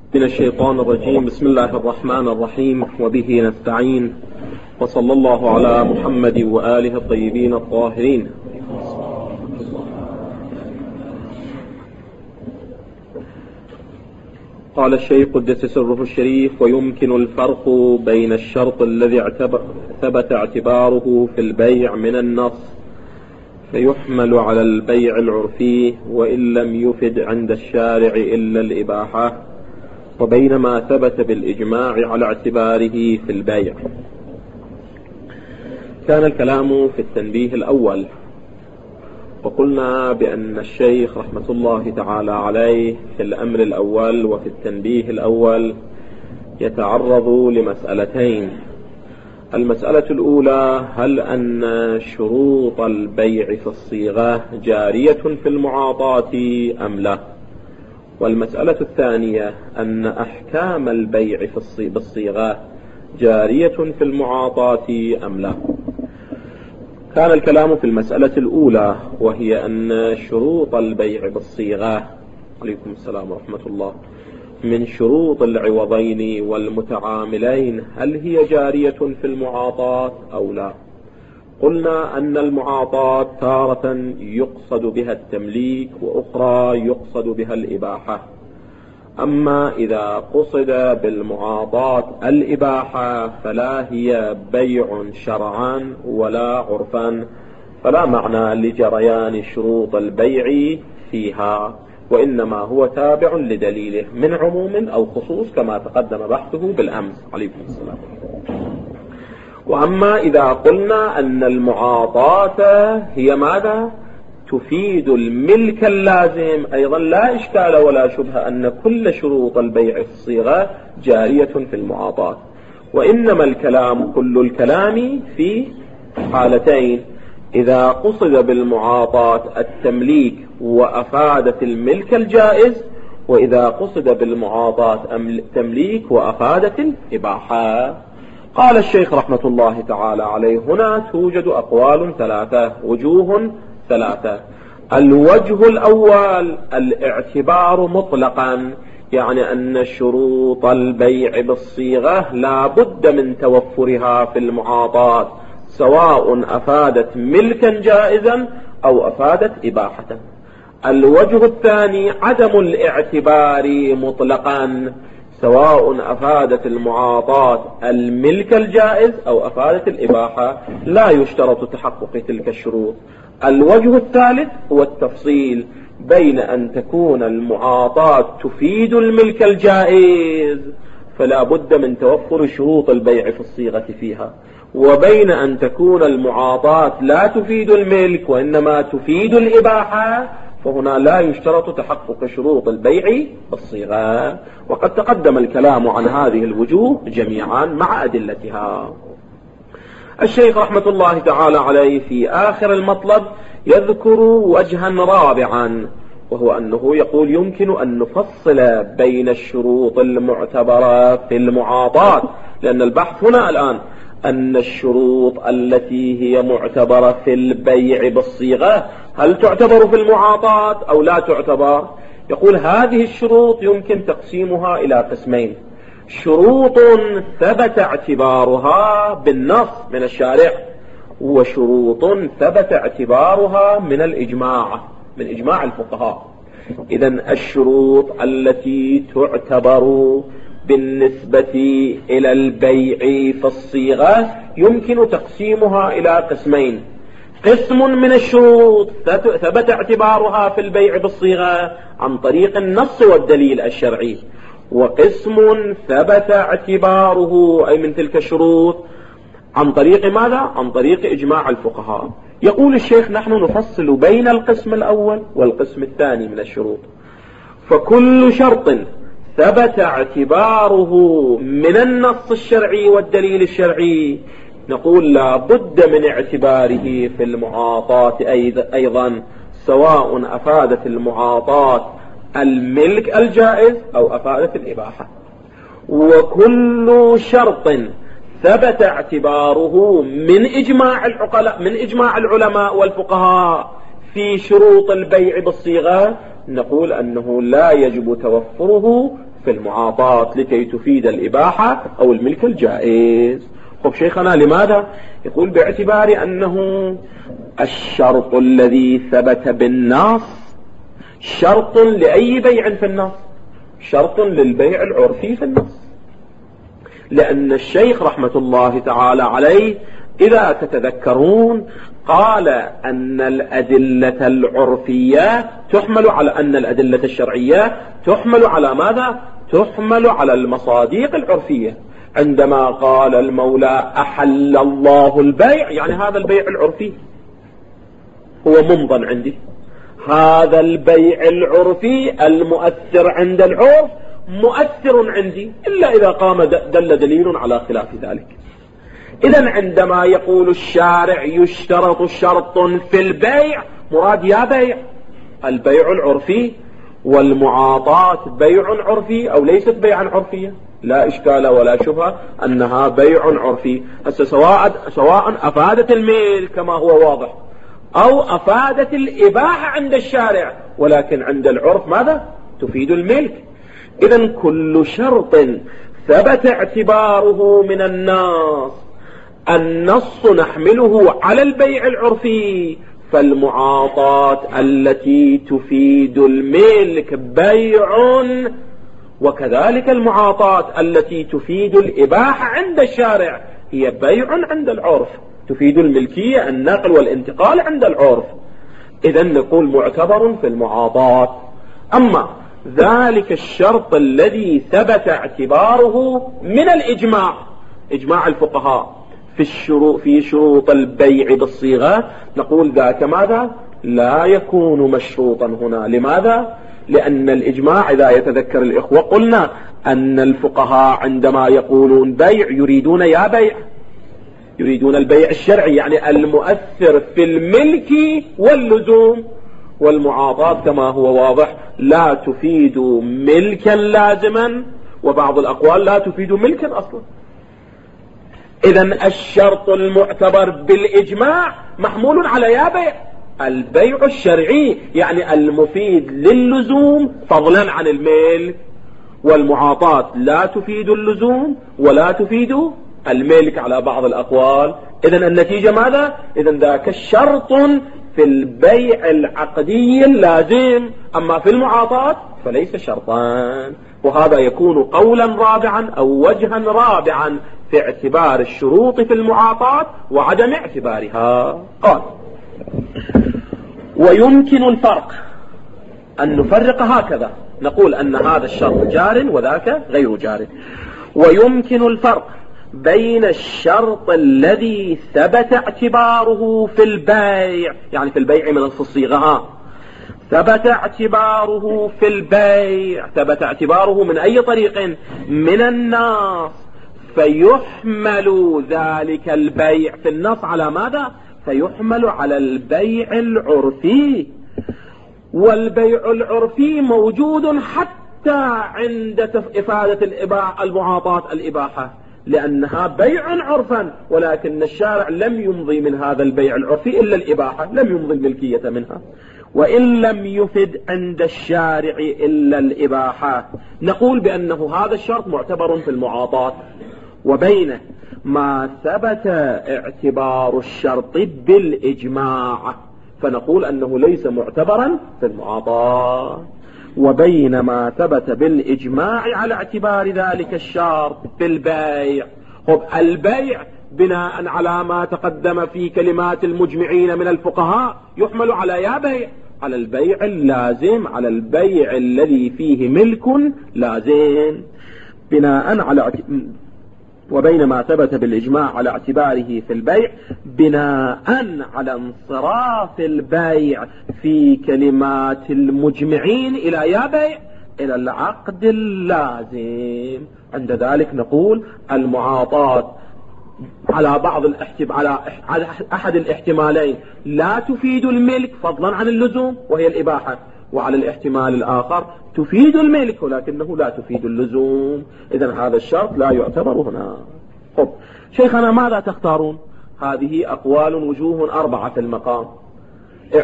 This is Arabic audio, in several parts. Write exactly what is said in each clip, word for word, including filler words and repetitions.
من الشيطان الرجيم. بسم الله الرحمن الرحيم، وبه نستعين، وصلى الله على محمد وآله الطيبين الطاهرين. قال الشيخ قدس سره الشريف: ويمكن الفرق بين الشرط الذي ثبت اعتباره في البيع من النص فيحمل على البيع العرفي وإن لم يفد عند الشارع إلا الإباحة، وبين ما ثبت بالإجماع على اعتباره في البيع. كان الكلام في التنبيه الأول، وقلنا بأن الشيخ رحمة الله تعالى عليه في الأمر الأول وفي التنبيه الأول يتعرض لمسألتين. المسألة الأولى: هل أن شروط البيع في الصيغة جارية في المعاطاة أم لا؟ والمسألة الثانية: أن أحكام البيع في بالصيغة جارية في المعاطاة أم لا؟ كان الكلام في المسألة الأولى، وهي أن شروط البيع بالصيغة، عليكم السلام ورحمة الله، من شروط العوضين والمتعاملين، هل هي جارية في المعاطاة أو لا؟ قلنا أن المعاطاة تارة يقصد بها التمليك، وأخرى يقصد بها الإباحة. أما إذا قصد بالمعاطاة الإباحة فلا هي بيع شرعا ولا عرفا، فلا معنى لجريان شروط البيع فيها، وإنما هو تابع لدليله من عموم أو خصوص كما تقدم بحثه بالأمس. عليكم السلام. وأما إذا قلنا أن المعاطاة هي ماذا؟ تفيد الملك اللازم، أيضا لا إشكال ولا شبهة أن كل شروط البيع في الصيغة جارية في المعاطاة، وإنما الكلام كل الكلام في حالتين: إذا قصد بالمعاطاة التمليك وأفادت الملك الجائز، وإذا قصد بالمعاطاة التمليك وأفادت الإباحة. قال الشيخ رحمة الله تعالى عليه: هنا توجد أقوال ثلاثة، وجوه ثلاثة. الوجه الأول: الاعتبار مطلقا، يعني أن شروط البيع بالصيغة لا بد من توفرها في المعاطاة، سواء أفادت ملكا جائزا أو أفادت إباحة. الوجه الثاني: عدم الاعتبار مطلقا، سواء أفادت المعاطاة الملك الجائز أو أفادت الإباحة، لا يشترط تحقق تلك الشروط. الوجه الثالث هو التفصيل بين أن تكون المعاطاة تفيد الملك الجائز فلا بد من توفر شروط البيع في الصيغة فيها، وبين أن تكون المعاطاة لا تفيد الملك وإنما تفيد الإباحة، فهنا لا يشترط تحقق شروط البيع بالصيغة. وقد تقدم الكلام عن هذه الوجوه جميعا مع أدلتها. الشيخ رحمة الله تعالى عليه في آخر المطلب يذكر وجها رابعا، وهو أنه يقول: يمكن أن نفصل بين الشروط المعتبرة في المعاطاة، لأن البحث هنا الآن أن الشروط التي هي معتبرة في البيع بالصيغة هل تعتبر في المعاطاة أو لا تعتبر؟ يقول: هذه الشروط يمكن تقسيمها إلى قسمين: شروط ثبت اعتبارها بالنص من الشارع، وشروط ثبت اعتبارها من الإجماع، من إجماع الفقهاء. إذن الشروط التي تعتبر بالنسبة إلى البيع في الصيغة يمكن تقسيمها إلى قسمين: قسم من الشروط ثبت اعتبارها في البيع بالصيغة عن طريق النص والدليل الشرعي، وقسم ثبت اعتباره أي من تلك الشروط عن طريق ماذا؟ عن طريق إجماع الفقهاء. يقول الشيخ: نحن نفصل بين القسم الأول والقسم الثاني من الشروط. فكل شرط ثبت اعتباره من النص الشرعي والدليل الشرعي نقول لا بد من اعتباره في المعاطاة أيضا، سواء أفادت المعاطاة الملك الجائز أو أفادت الإباحة. وكل شرط ثبت اعتباره من إجماع العقلاء من إجماع العلماء والفقهاء في شروط البيع بالصيغة نقول أنه لا يجب توفره في في المعاطاة لكي تفيد الإباحة أو الملك الجائز. خب شيخنا لماذا؟ يقول باعتبار أنه الشرط الذي ثبت بالنص شرط لأي بيع في النص، شرط للبيع العرفي في النص، لأن الشيخ رحمة الله تعالى عليه إذا تتذكرون قال أن الأدلة العرفية تحمل على أن الأدلة الشرعية تحمل على ماذا؟ تحمل على المصادق العرفية. عندما قال المولى أحل الله البيع، يعني هذا البيع العرفي هو ممضى عندي، هذا البيع العرفي المؤثر عند العرف مؤثر عندي، إلا إذا قام دل دليل على خلاف ذلك. إذن عندما يقول الشارع يشترط شرط في البيع، مراد يا بيع البيع العرفي والمعاطاة بيع عرفي أو ليست بيعا عرفية، لا إشكال ولا شبهة أنها بيع عرفي. هسه سواء سواء أفادت الميل كما هو واضح أو أفادت الإباحة عند الشارع، ولكن عند العرف ماذا؟ تفيد الملك. إذن كل شرط ثبت اعتباره من النص، النص نحمله على البيع العرفي، فالمعاطاة التي تفيد الملك بيع، وكذلك المعاطاة التي تفيد الإباحة عند الشارع هي بيع عند العرف، تفيد الملكية النقل والانتقال عند العرف. إذن نقول معتبر في المعاطاة. أما ذلك الشرط الذي ثبت اعتباره من الإجماع، إجماع الفقهاء في الشروط في شروط البيع بالصيغة، نقول ذاك ماذا؟ لا يكون مشروطا هنا. لماذا؟ لأن الإجماع إذا يتذكر الإخوة قلنا أن الفقهاء عندما يقولون بيع يريدون يا بيع يريدون البيع الشرعي، يعني المؤثر في الملك واللزوم، والمعاطاة كما هو واضح لا تفيد ملكا لازما، وبعض الأقوال لا تفيد ملكا أصلا. إذن الشرط المعتبر بالإجماع محمول على يا بيع البيع الشرعي، يعني المفيد للزوم فضلا عن الملك، والمعاطاة لا تفيد اللزوم ولا تفيد الملك على بعض الأقوال. إذن النتيجة ماذا؟ إذن ذاك الشرط في البيع العقدي اللازم، أما في المعاطاة فليس شرطان. وهذا يكون قولا رابعا أو وجها رابعا في اعتبار الشروط في المعاطاة وعدم اعتبارها. قال: ويمكن الفرق أن نفرق هكذا، نقول أن هذا الشرط جار وذاك غير جار. ويمكن الفرق بين الشرط الذي ثبت اعتباره في البيع، يعني في البيع من الصيغة، ثبت اعتباره في البيع، ثبت اعتباره من أي طريق؟ من النص، فيحمل ذلك البيع في النص على ماذا؟ فيحمل على البيع العرفي، والبيع العرفي موجود حتى عند إفادة الإباحة المعاطاة الإباحة، لأنها بيع عرفا، ولكن الشارع لم يمضي من هذا البيع العرفي إلا الإباحة، لم يمضي الملكية منها. وإن لم يفد عند الشارع إلا الإباحة، نقول بأنه هذا الشرط معتبر في المعاطاة. وبين ما ثبت اعتبار الشرط بالإجماع فنقول أنه ليس معتبرا في المعاطاة، وبين ما ثبت بالإجماع على اعتبار ذلك الشرط في البيع. خب البيع بناء على ما تقدم في كلمات المجمعين من الفقهاء يحمل على يا بيع، على البيع اللازم، على البيع الذي فيه ملك لازم بناء على، وبين ما ثبت بالإجماع على اعتباره في البيع بناء على انصراف البيع في كلمات المجمعين إلى يا بيع إلى العقد اللازم. عند ذلك نقول المعاطاة على بعض الاحتمال على أحد الاحتمالين لا تفيد الملك فضلا عن اللزوم وهي الإباحة، وعلى الاحتمال الآخر تفيد الملك ولكنه لا تفيد اللزوم. إذن هذا الشرط لا يعتبر هنا. خب شيخنا ماذا تختارون؟ هذه أقوال وجوه أربعة في المقام: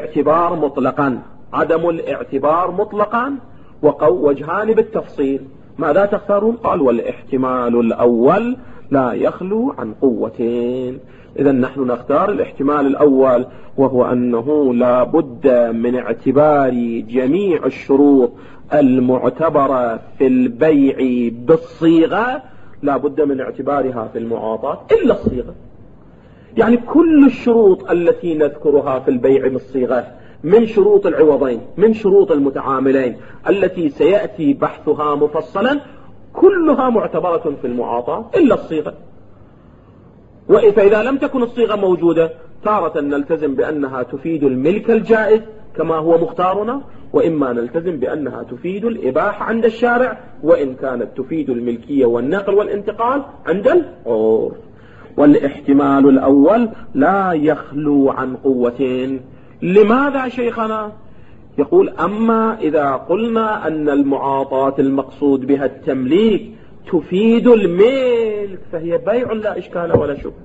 اعتبار مطلقا، عدم الاعتبار مطلقا، وجهان بالتفصيل. ماذا تختارون؟ قال والاحتمال الأول لا يخلو عن قوتين. إذا نحن نختار الاحتمال الأول، وهو أنه لا بد من اعتبار جميع الشروط المعتبرة في البيع بالصيغة، لا بد من اعتبارها في المعاطاة إلا الصيغة. يعني كل الشروط التي نذكرها في البيع بالصيغة من شروط العوضين، من شروط المتعاملين التي سيأتي بحثها مفصلا، كلها معتبرة في المعاطاة إلا الصيغة. فإذا لم تكن الصيغة موجودة تارة نلتزم بأنها تفيد الملك الجائز كما هو مختارنا، وإما نلتزم بأنها تفيد الإباحة عند الشارع، وإن كانت تفيد الملكية والنقل والانتقال عند العرف. والاحتمال الأول لا يخلو عن قوتين. لماذا شيخنا؟ يقول أما إذا قلنا أن المعاطاة المقصود بها التمليك تفيد الملك فهي بيع لا إشكال ولا شبهة.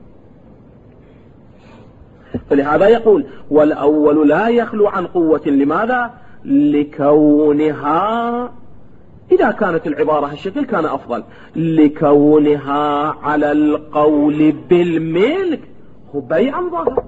فلهذا يقول والأول لا يخلو عن قوة. لماذا؟ لكونها، إذا كانت العبارة هالشكل كان أفضل، لكونها على القول بالملك هو بيع ظاهر.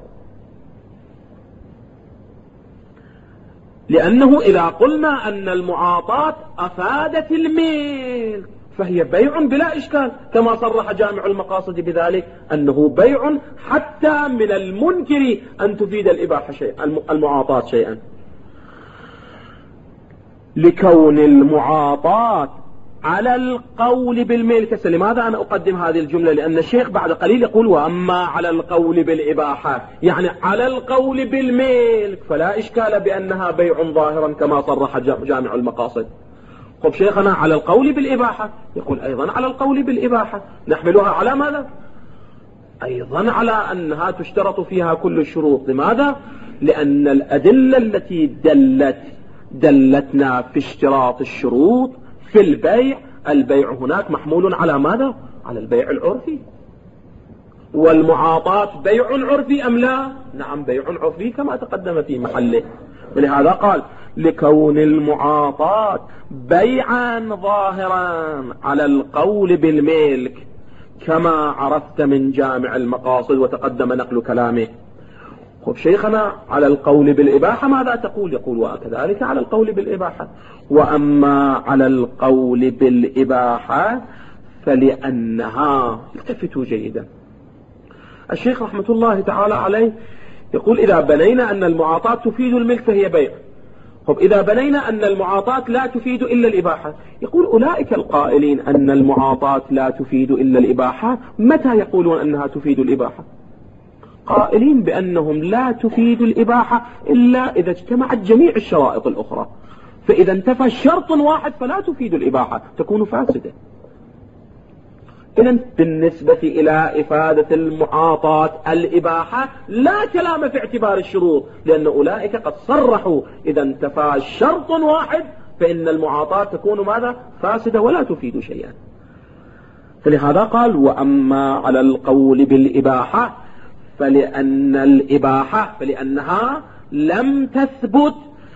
لأنه إذا قلنا أن المعاطاة أفادت الملك فهي بيع بلا إشكال، كما صرح جامع المقاصد بذلك أنه بيع حتى من المنكر أن تفيد الإباحة شيئا، المعاطاة شيئا. لكون المعاطاة على القول بالملك. لماذا أنا أقدم هذه الجملة؟ لأن الشيخ بعد قليل يقول وأما على القول بالإباحة، يعني على القول بالملك فلا إشكال بأنها بيع ظاهرا كما صرح جامع المقاصد. طب شيخنا على القول بالإباحة، يقول أيضا على القول بالإباحة نحملها على ماذا؟ أيضا على أنها تشترط فيها كل الشروط. لماذا؟ لأن الأدلة التي دلت دلتنا في اشتراط الشروط في البيع، البيع هناك محمول على ماذا؟ على البيع العرفي. والمعاطاة بيع عرفي أم لا؟ نعم بيع عرفي كما تقدم في محله. ولهذا قال لكون المعاطاة بيعا ظاهرا على القول بالملك كما عرفت من جامع المقاصد وتقدم نقل كلامه. خب شيخنا على القول بالإباحة ماذا تقول؟ يقول وكذلك على القول بالإباحة. وأما على القول بالإباحة فلأنها، التفتوا جيدا، الشيخ رحمة الله تعالى عليه يقول إذا بنينا أن المعاطاة تفيد الملك فهي بيع. طب إذا بنينا أن المعاطاة لا تفيد إلا الإباحة، يقول أولئك القائلين أن المعاطاة لا تفيد إلا الإباحة متى يقولون أنها تفيد الإباحة؟ قائلين بأنهم لا تفيد الإباحة إلا إذا اجتمعت جميع الشرائط الأخرى، فإذا انتفى شرط واحد فلا تفيد الإباحة، تكون فاسدة. إذن بالنسبة إلى إفادة المعاطاة الإباحة لا كلام في اعتبار الشروط، لأن أولئك قد صرحوا إذا انتفى شرط واحد فإن المعاطاة تكون ماذا؟ فاسدة ولا تفيد شيئا. فلهذا قال وأما على القول بالإباحة فلأن الإباحة فلأنها لم تثبت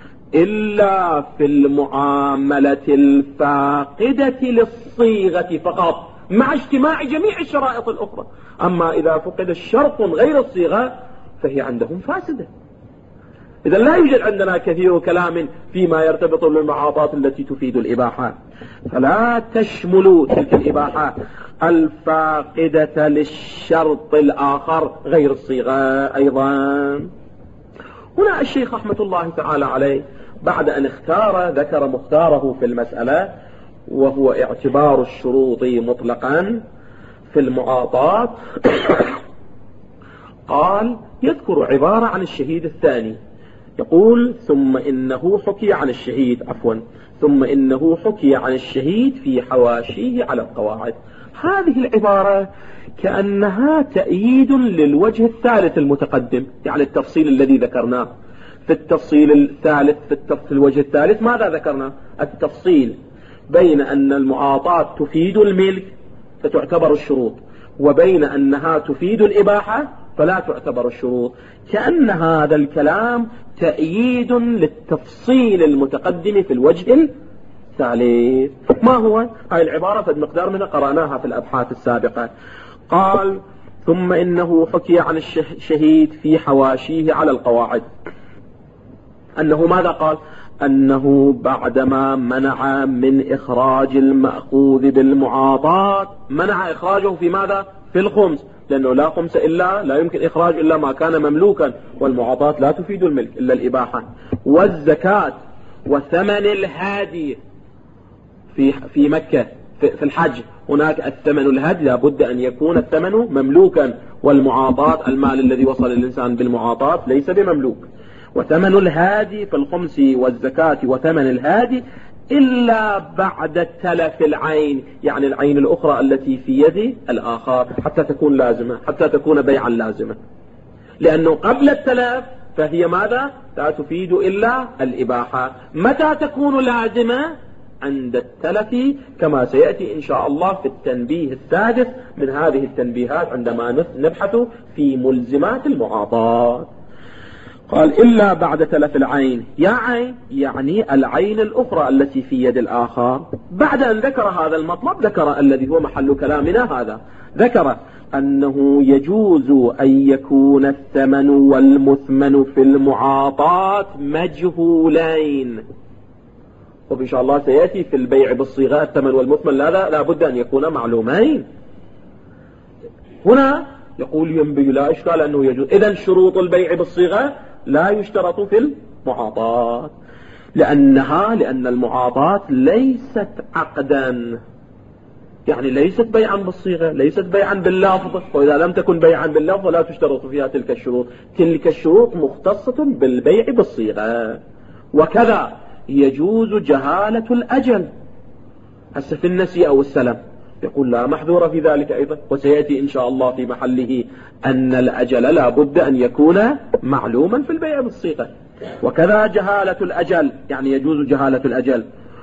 إلا في المعاملة الفاقدة للصيغة فقط مع اجتماع جميع الشرائط الأخرى. أما إذا فقد الشرط غير الصيغة فهي عندهم فاسدة. إذا لا يوجد عندنا كثير كلام فيما يرتبط بالمعاطاة التي تفيد الإباحة، فلا تشمل تلك الإباحة الفاقدة للشرط الآخر غير الصيغة أيضا. هنا الشيخ رحمة الله تعالى عليه بعد أن اختار ذكر مختاره في المسألة وهو اعتبار الشروط مطلقا في المعاطاة قال يذكر عبارة عن الشهيد الثاني، يقول ثم إنه حكي عن الشهيد عفوا ثم إنه حكي عن الشهيد في حواشيه على القواعد. هذه العبارة كأنها تأييد للوجه الثالث المتقدم، يعني التفصيل الذي ذكرناه. في التفصيل الثالث في الوجه الثالث ماذا ذكرنا؟ التفصيل بين أن المعاطاة تفيد الملك فتعتبر الشروط، وبين أنها تفيد الإباحة فلا تعتبر الشروط. كأن هذا الكلام تأييد للتفصيل المتقدم في الوجه الثالث. ما هو؟ هاي العبارة فد مقدار منها قرأناها في الأبحاث السابقة. قال: ثم إنه حكي عن الشهيد في حواشيه على القواعد أنه ماذا قال؟ أنه بعدما منع من إخراج المأخوذ بالمعاطاة، منع إخراجه في ماذا؟ في الخمس، لأنه لا خمس إلا لا يمكن إخراج إلا ما كان مملوكا، والمعاطاة لا تفيد الملك إلا الإباحة، والزكاة وثمن الهادي في في مكة في الحج، هناك الثمن الهدي لابد أن يكون الثمن مملوكا، والمعاطاة المال الذي وصل الإنسان بالمعاطاة ليس بمملوك. وثمن الهادي في الخمس والزكاة وثمن الهادي إلا بعد تلف العين، يعني العين الأخرى التي في يد الآخر، حتى تكون لازمة، حتى تكون بيعا لازمة، لأنه قبل التلف فهي ماذا؟ لا تفيد إلا الإباحة. متى تكون لازمة؟ عند التلف، كما سيأتي إن شاء الله في التنبيه السادس من هذه التنبيهات عندما نبحث في ملزمات المعاطاة. قال: إلا بعد تلف العين، يا عين يعني العين الأخرى التي في يد الآخر. بعد أن ذكر هذا المطلب ذكر الذي هو محل كلامنا هذا، ذكر أنه يجوز أن يكون الثمن والمثمن في المعاطاة مجهولين. وإن شاء الله سيأتي في البيع بالصيغة الثمن والمثمن لا لا بد أن يكون معلومين. هنا يقول ينبغي لا إشكال أنه يجوز. إذن شروط البيع بالصيغة لا يشترط في المعاطاة، لأنها لأن المعاطاة ليست عقدا، يعني ليست بيعا بالصيغة، ليست بيعا باللفظ، وإذا لم تكن بيعا باللفظ لا تشترط فيها تلك الشروط. تلك الشروط مختصة بالبيع بالصيغة. وكذا يجوز جهالة الأجل، هسه في النسي أو السلم يقول لا محذور في ذلك أيضا، وسيأتي إن شاء الله في محله أن الأجل لا بد أن يكون معلوما في البيع بالصيغة. وكذا جهالة الأجل، يعني يجوز جهالة الأجل.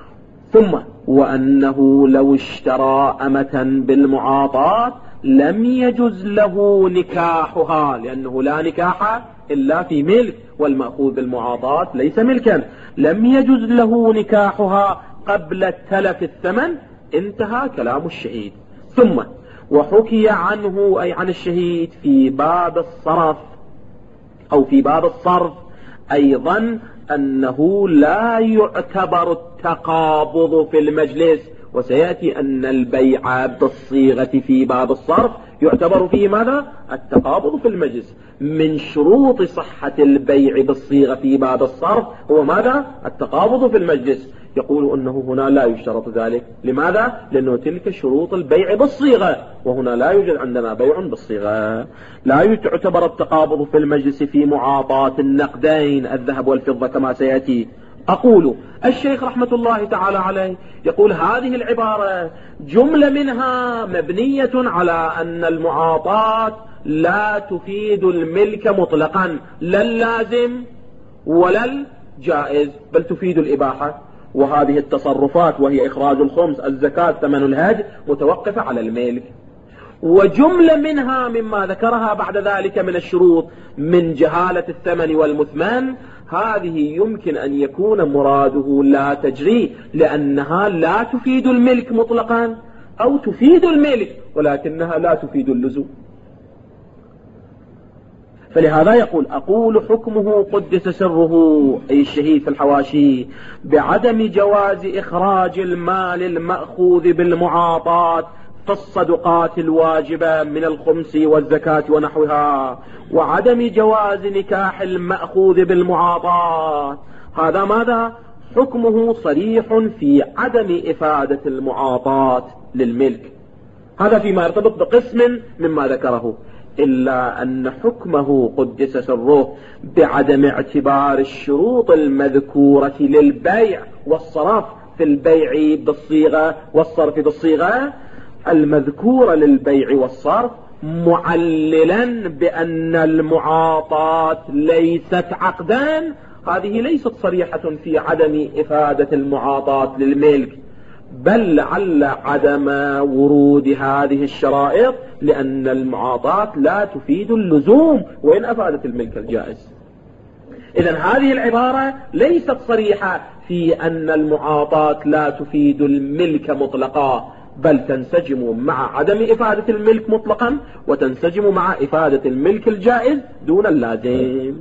ثم وأنه لو اشترى أمة بالمعاطاة لم يجوز له نكاحها، لأنه لا نكاح إلا في ملك، والمأخوذ بالمعاطاة ليس ملكا، لم يجوز له نكاحها قبل تلف الثمن. انتهى كلام الشهيد. ثم وحكي عنه أي عن الشهيد في باب الصرف أو في باب الصرف أيضا أنه لا يعتبر التقابض في المجلس، وسيأتي أن البيع بالصيغة في باب الصرف يعتبر فيه ماذا؟ التقابض في المجلس. من شروط صحة البيع بالصيغة في باب الصرف هو ماذا؟ التقابض في المجلس. يقول أنه هنا لا يشترط ذلك. لماذا؟ لأنه تلك شروط البيع بالصيغة، وهنا لا يوجد عندنا بيع بالصيغة. لا يعتبر التقابض في المجلس في معاطاة النقدين الذهب والفضة كما سيأتي. أقول الشيخ رحمة الله تعالى عليه يقول هذه العبارة جملة منها مبنية على أن المعاطاة لا تفيد الملك مطلقا، لا اللازم ولا الجائز، بل تفيد الإباحة. وهذه التصرفات وهي إخراج الخمس، الزكاة، ثمن الهدي متوقفة على الملك. وجملة منها مما ذكرها بعد ذلك من الشروط من جهالة الثمن والمثمن، هذه يمكن أن يكون مراده لا تجري، لأنها لا تفيد الملك مطلقا، أو تفيد الملك ولكنها لا تفيد اللزوم. فلهذا يقول أقول حكمه قدس سره أي الشهيد في الحواشي بعدم جواز إخراج المال المأخوذ بالمعاطاة في الصدقات الواجبة من الخمس والزكاة ونحوها، وعدم جواز نكاح المأخوذ بالمعاطاة. هذا ماذا؟ حكمه صريح في عدم إفادة المعاطاة للملك. هذا فيما يرتبط بقسم مما ذكره، إلا أن حكمه قدس سره بعدم اعتبار الشروط المذكورة للبيع والصرف في البيع بالصيغة والصرف بالصيغة المذكورة للبيع والصرف، معللا بأن المعاطاة ليست عقدا. هذه ليست صريحة في عدم إفادة المعاطاة للملك، بل لعل عدم ورود هذه الشرائط لأن المعاطاة لا تفيد اللزوم وإن أفادت الملك الجائز. إذن هذه العبارة ليست صريحة في أن المعاطاة لا تفيد الملك مطلقا، بل تنسجم مع عدم إفادة الملك مطلقا، وتنسجم مع إفادة الملك الجائز دون اللازم.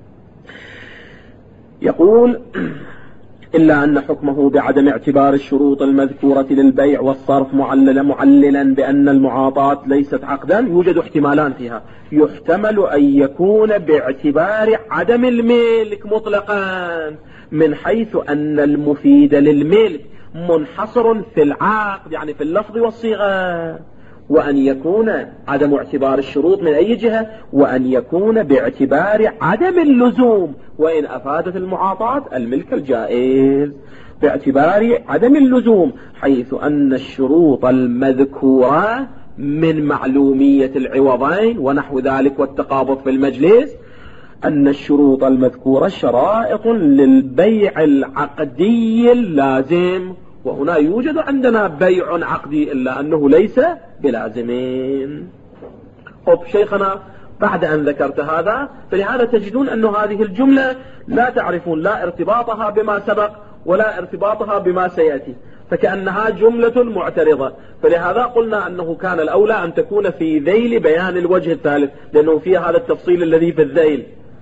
يقول: إلا أن حكمه بعدم اعتبار الشروط المذكورة للبيع والصرف معللا معللا بأن المعاطاة ليست عقدا، يوجد احتمالان فيها. يحتمل أن يكون باعتبار عدم الملك مطلقا، من حيث أن المفيد للملك منحصر في العقد، يعني في اللفظ والصيغة، وأن يكون عدم اعتبار الشروط من أي جهة، وأن يكون باعتبار عدم اللزوم وإن أفادت المعاطاة الملك الجائز. باعتبار عدم اللزوم، حيث أن الشروط المذكورة من معلومية العوضين ونحو ذلك والتقابض في المجلس، أن الشروط المذكورة شرائط للبيع العقدي اللازم، وهنا يوجد عندنا بيع عقدي إلا أنه ليس بلازمين. طب شيخنا بعد أن ذكرت هذا، فلهذا تجدون أن هذه الجملة لا تعرفون لا ارتباطها بما سبق ولا ارتباطها بما سيأتي، فكأنها جملة معترضة. فلهذا قلنا أنه كان الأولى أن تكون في ذيل بيان الوجه الثالث، لأنه فيها هذا التفصيل الذي في الذيل.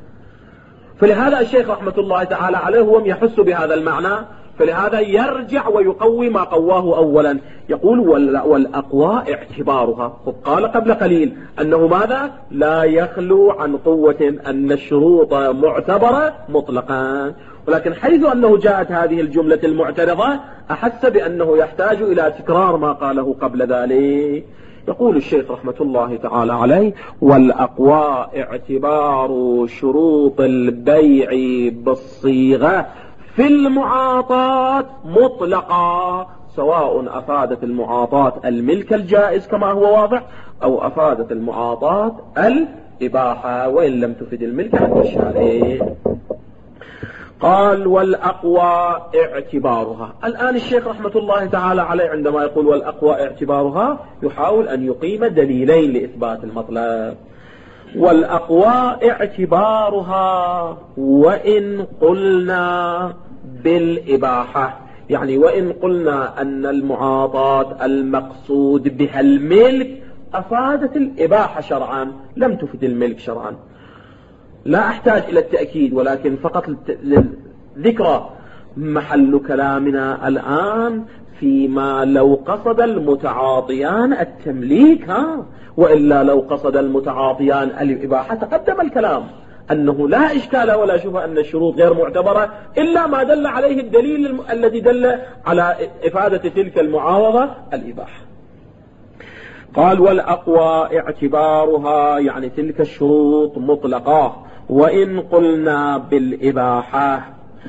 فلهذا الشيخ رحمة الله تعالى عليه هو يحس بهذا المعنى، فلهذا يرجع ويقوي ما قواه أولا. يقول: والأقوى اعتبارها. قال قبل قليل أنه ماذا؟ لا يخلو عن قوة أن الشروط معتبرة مطلقا، ولكن حيث أنه جاءت هذه الجملة المعترضة أحس بأنه يحتاج إلى تكرار ما قاله قبل ذلك. يقول الشيخ رحمة الله تعالى عليه: والأقوى اعتبار شروط البيع بالصيغة في المعاطاة مطلقا، سواء أفادت المعاطاة الملك الجائز كما هو واضح، أو أفادت المعاطاة الإباحة وإن لم تفد الملك عند الشارع. قال: والأقوى اعتبارها. الآن الشيخ رحمة الله تعالى عليه عندما يقول والأقوى اعتبارها يحاول أن يقيم دليلين لإثبات المطلب. والأقوى اعتبارها وإن قلنا بالإباحة، يعني وإن قلنا أن المعاطاة المقصود بها الملك أفادت الإباحة شرعا لم تفد الملك شرعا. لا أحتاج إلى التأكيد، ولكن فقط للذكرى. محل كلامنا الآن فيما لو قصد المتعاطيان التمليك، ها وإلا لو قصد المتعاطيان الإباحة تقدم الكلام أنه لا إشكال ولا شبهة أن الشروط غير معتبرة إلا ما دل عليه الدليل الم... الذي دل على إفادة تلك المعاوضة الإباحة. قال: والأقوى اعتبارها، يعني تلك الشروط مطلقة وإن قلنا بالإباحة،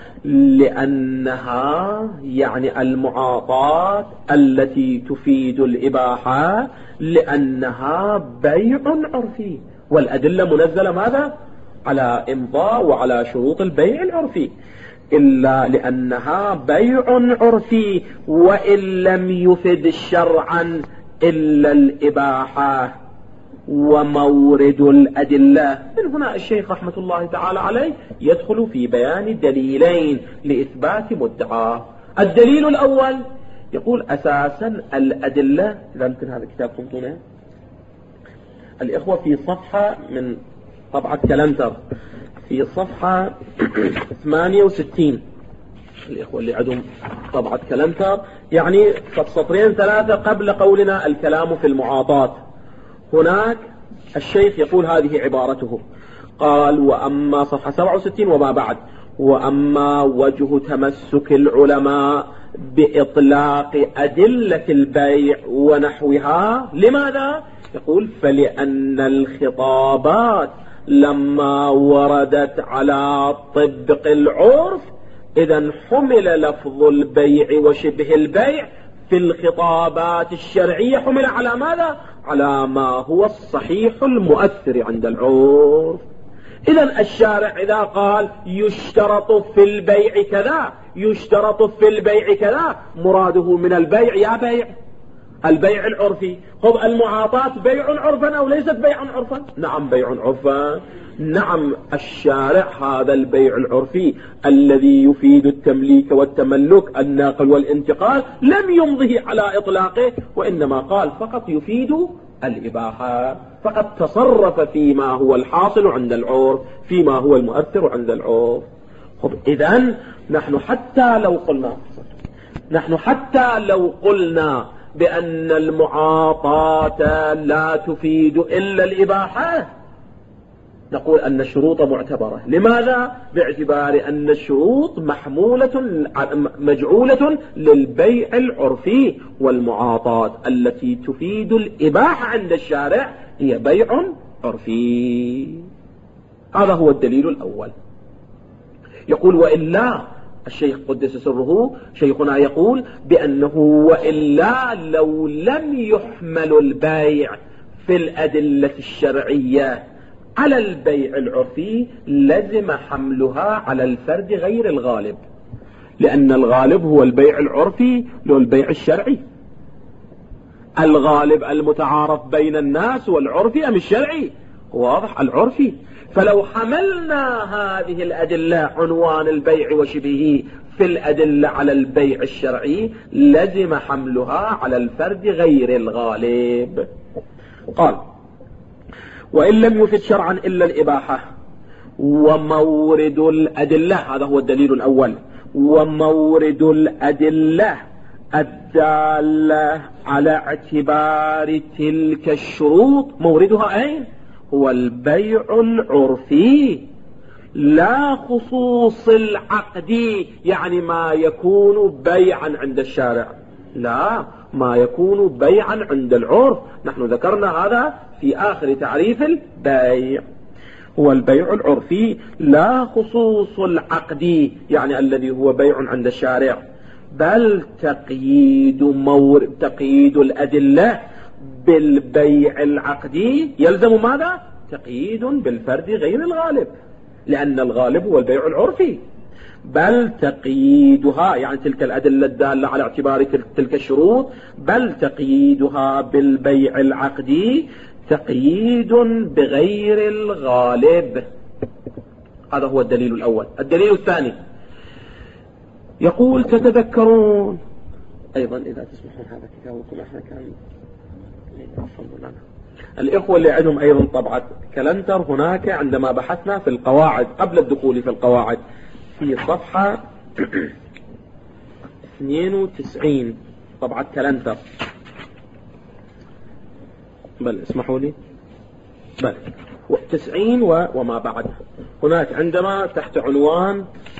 لأنها يعني المعاطاة التي تفيد الإباحة لأنها بيع عرفي، والأدلة منزلة ماذا؟ على إمضاء وعلى شروط البيع العرفي. إلا لأنها بيع عرفي وإن لم يفد شرعا إلا الإباحة ومورد الأدلة. من هنا الشيخ رحمة الله تعالى عليه يدخل في بيان دليلين لإثبات مدعاه. الدليل الأول يقول: أساسا الأدلة، إذا يمكن هذا الكتاب تنطونه الإخوة في صفحة من طبعة كلنتر، في صفحة ثمانية وستين، الإخوة اللي عندهم طبعة كلنتر، يعني سطرين ثلاثة قبل قولنا الكلام في المعاطاة. هناك الشيخ يقول هذه عبارته، قال: وأما صفحة سبعة وستين وما بعد: وأما وجه تمسك العلماء بإطلاق أدلة البيع ونحوها، لماذا؟ يقول: فلأن الخطابات لما وردت على طبق العرف إذا حمل لفظ البيع وشبه البيع في الخطابات الشرعية حمل على ماذا؟ على ما هو الصحيح المؤثر عند العرف. إذا الشارع إذا قال يشترط في البيع كذا، يشترط في البيع كذا، مراده من البيع يا بيع، البيع العرفي. خب المعاطاة بيع عرفا أو ليست بيعا عرفا؟ نعم بيع عرفا. نعم الشارع هذا البيع العرفي الذي يفيد التمليك والتملك الناقل والانتقال لم يمضه على إطلاقه، وإنما قال فقط يفيد الإباحة، فقد تصرف فيما هو الحاصل عند العرف، فيما هو المؤثر عند العرف. خب إذن نحن حتى لو قلنا نحن حتى لو قلنا بأن المعاطاة لا تفيد إلا الإباحة، نقول أن الشروط معتبرة. لماذا؟ باعتبار أن الشروط محمولة مجعولة للبيع العرفي، والمعاطاة التي تفيد الإباحة عند الشارع هي بيع عرفي. هذا هو الدليل الأول. يقول وإلا، الشيخ قدس سره شيخنا يقول بأنه وإلا لو لم يحمل البيع في الأدلة الشرعية على البيع العرفي لزم حملها على الفرد غير الغالب، لأن الغالب هو البيع العرفي لو البيع الشرعي. الغالب المتعارف بين الناس والعرفي أم الشرعي؟ واضح العرفي. فلو حملنا هذه الأدلة عنوان البيع وشبهه في الأدلة على البيع الشرعي لزم حملها على الفرد غير الغالب. قال وإن لم يفد شرعا إلا الإباحة ومورد الأدلة، هذا هو الدليل الأول، ومورد الأدلة الدالة على اعتبار تلك الشروط موردها أين؟ هو البيع العرفي لا خصوص العقدي، يعني ما يكون بيعا عند الشارع، لا ما يكون بيعا عند العرف. نحن ذكرنا هذا في آخر تعريف البيع. هو البيع العرفي لا خصوص العقدي، يعني الذي هو بيع عند الشارع، بل تقييد مورد تقييد الأدلة بالبيع العقدي يلزم ماذا؟ تقييد بالفرد غير الغالب، لأن الغالب هو البيع العرفي. بل تقييدها، يعني تلك الأدلة الدالة على اعتبار تلك الشروط، بل تقييدها بالبيع العقدي تقييد بغير الغالب. هذا هو الدليل الأول. الدليل الثاني يقول تتذكرون أيضا إذا تسمحون هذا كتابكم احنا كان الإخوة اللي عندهم أيضا طبعة كلنتر هناك عندما بحثنا في القواعد قبل الدخول في القواعد في صفحة اثنين وتسعين طبعة كلنتر، بل اسمحوا لي بل تسعين وما بعدها، هناك عندما تحت عنوان